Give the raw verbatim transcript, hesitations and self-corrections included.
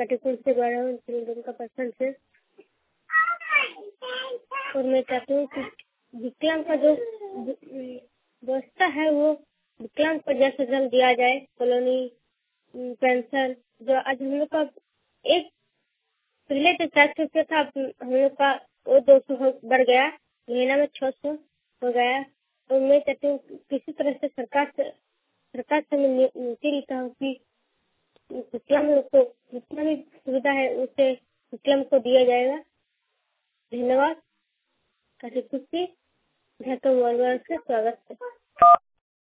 कटिकुल से बड़ा हूँ, का पर्सन से। और मैं चाहती हूँ कि विकलांग का जो व्यवस्था है वो विकलांग को जल्द से जल्द दिया जाए। कॉलोनी पेंशन जो आज हम लोग का एक पहले तो चार सौ रुपया था, हम लोग का वो दो सौ बढ़ गया, महीना में छह सौ हो गया। और मैं चाहती हूँ किसी तरह से सरकार से सरकार से मैं नीति लिखता हूँ कि विकलांग लोग को जितना भी सुविधा है उसे विकलांग को दिया जाएगा। धन्यवाद। कटिकुल से घर का से स्वागत है।